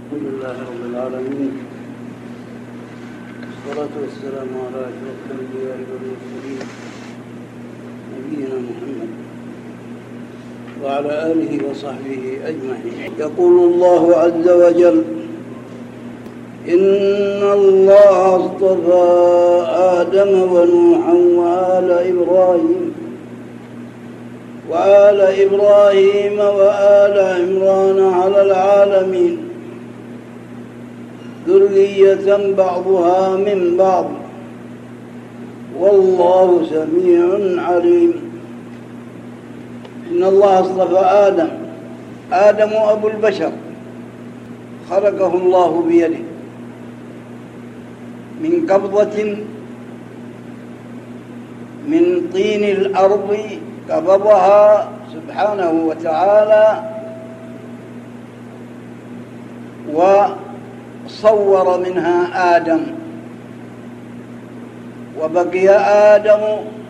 الحمد لله رب العالمين، والصلاة والسلام على أشرف الأنبياء والمرسلين نبينا محمد وعلى آله وصحبه أجمعين. يقول الله عز وجل: إن الله اصطفى آدم ونوحا وآل إبراهيم وآل عمران على العالمين ذرية بعضها من بعض والله سميع عليم. إن الله اصطفى آدم أبو البشر، خلقه الله بيده من قبضة من طين الأرض قبضها سبحانه وتعالى وصور منها آدم، وبقي آدم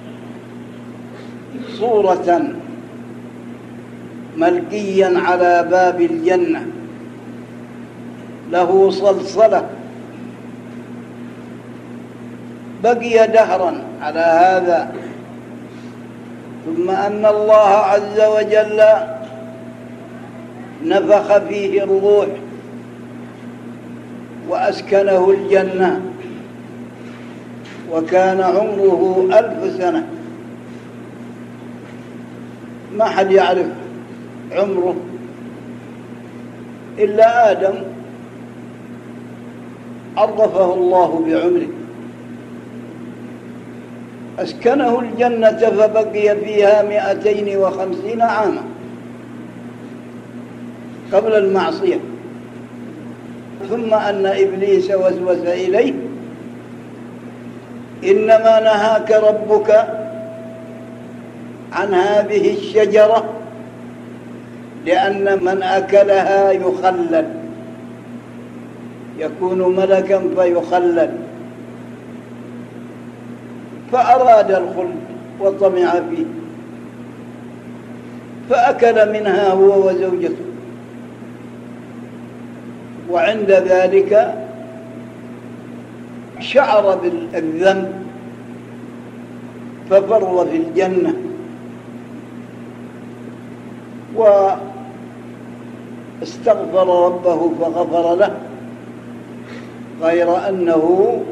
صورة ملقيا على باب الجنة له صلصلة، بقي دهرا على هذا. ثم أن الله عز وجل نفخ فيه الروح وأسكنه الجنة، وكان عمره 1000 سنة. ما حد يعرف عمره إلا آدم، عرفه الله بعمره. أسكنه الجنة فبقي فيها 250 عاما قبل المعصية. ثم أن إبليس وسوس إليه: إنما نهاك ربك عن هذه الشجرة لأن من أكلها يخلد، يكون ملكا فيخلد، فأراد الخلد وطمع فيه، فأكل منها هو وزوجته، وعند ذلك شعر بالذنب ففر في الجنة واستغفر ربه فغفر له، غير أنه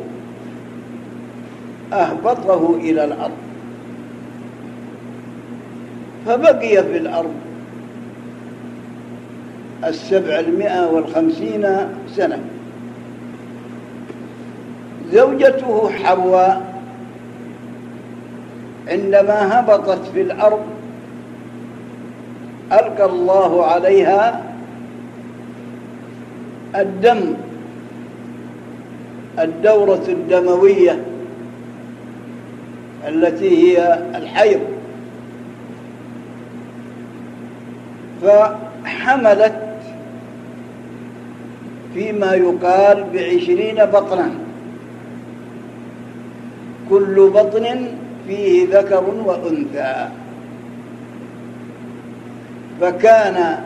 أهبطه إلى الأرض، فبقي في الأرض 750 سنة. زوجته حواء عندما هبطت في الأرض ألقى الله عليها الدم، الدورة الدموية التي هي الحيض، فحملت فيما يقال ب20 بطنا، كل بطن فيه ذكر وأنثى، فكان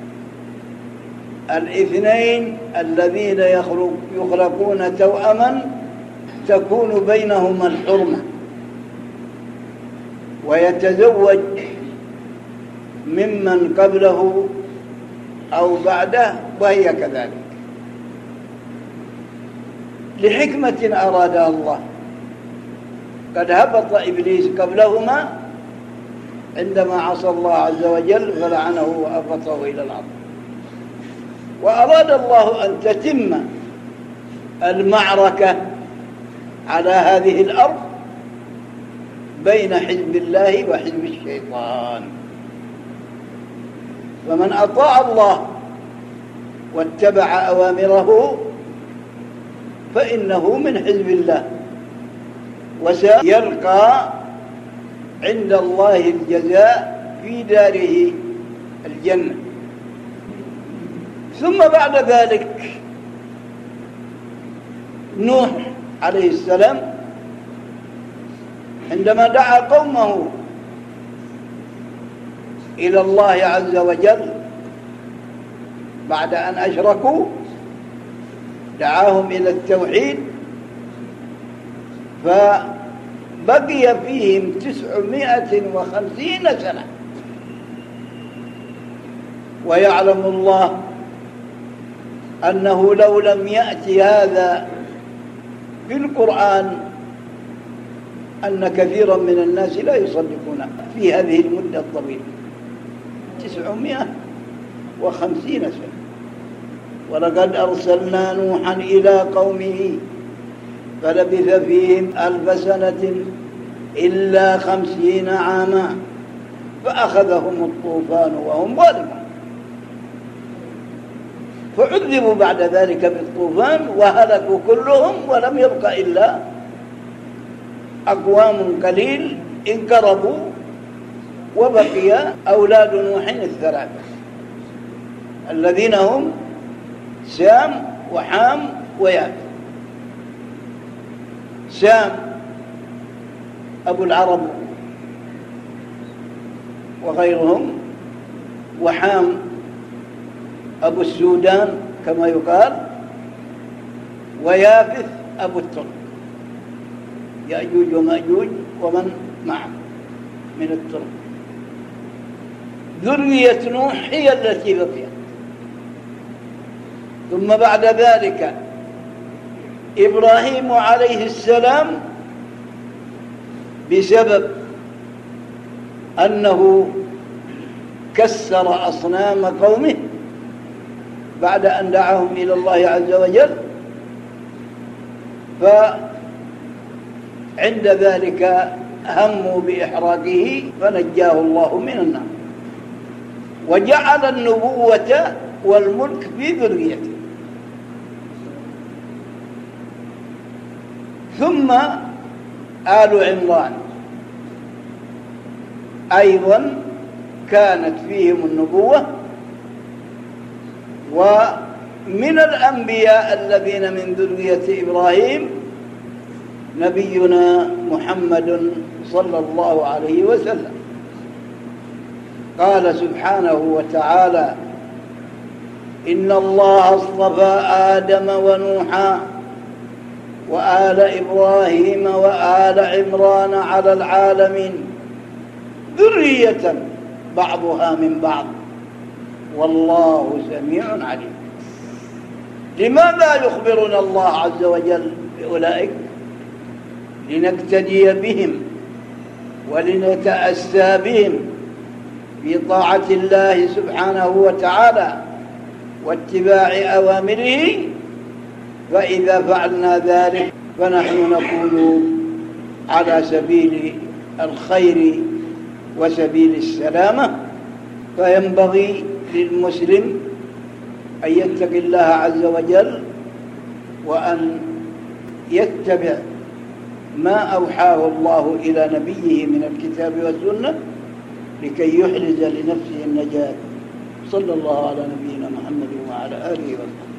الاثنين الذين يخلقون توأما تكون بينهما الحرمة، ويتزوج ممن قبله أو بعده وهي كذلك، لحكمة أرادها الله. قد هبط إبليس قبلهما عندما عصى الله عز وجل فلعنه وأهبطه إلى الأرض، وأراد الله أن تتم المعركة على هذه الأرض بين حزب الله وحزب الشيطان. فمن أطاع الله واتبع أوامره فإنه من حزب الله، وسيلقى عند الله الجزاء في داره الجنة. ثم بعد ذلك نوح عليه السلام عندما دعا قومه إلى الله عز وجل بعد أن أشركوا دعاهم إلى التوحيد، فبقي فيهم 950 سنة. ويعلم الله أنه لو لم يأتي هذا في القرآن أن كثيرا من الناس لا يصدقونه في هذه المدة الطويلة 950 سنة. ولقد أرسلنا نوحا إلى قومه فلبث فيهم 1000 سنة إلا 50 عاما فأخذهم الطوفان وهم ظالمون، فعذبوا بعد ذلك بالطوفان وهلكوا كلهم، ولم يبق إلا أقوام قليل انقرضوا، وبقي أولاد نوح الثلاثة الذين هم سام وحام ويافث. سام أبو العرب وغيرهم، وحام أبو السودان كما يقال، ويافث أبو الترك، يأجوج ومأجوج ومن معه من الترك. ذرية نوح هي التي بقيت. ثم بعد ذلك إبراهيم عليه السلام بسبب أنه كسر أصنام قومه بعد أن دعاهم إلى الله عز وجل، فعند ذلك هموا بإحراقه فنجاه الله من النار، وجعل النبوة والملك في ذريته. ثم آل عمران أيضا كانت فيهم النبوة، ومن الأنبياء الذين من ذرية إبراهيم نبينا محمد صلى الله عليه وسلم. قال سبحانه وتعالى: إن الله اصطفى آدم ونوحا وآل إبراهيم وآل عمران على العالمين ذرية بعضها من بعض والله سميع عليم. لماذا يخبرنا الله عز وجل بأولئك؟ لنقتدي بهم ولنتأسى بهم في طاعة الله سبحانه وتعالى واتباع أوامره، فإذا فعلنا ذلك فنحن نكون على سبيل الخير وسبيل السلامة. فينبغي للمسلم أن يتقي الله عز وجل وأن يتبع ما أوحاه الله إلى نبيه من الكتاب والسنة لكي يحرز لنفسه النجاة. صلى الله على نبينا محمد وعلى آله وسلم.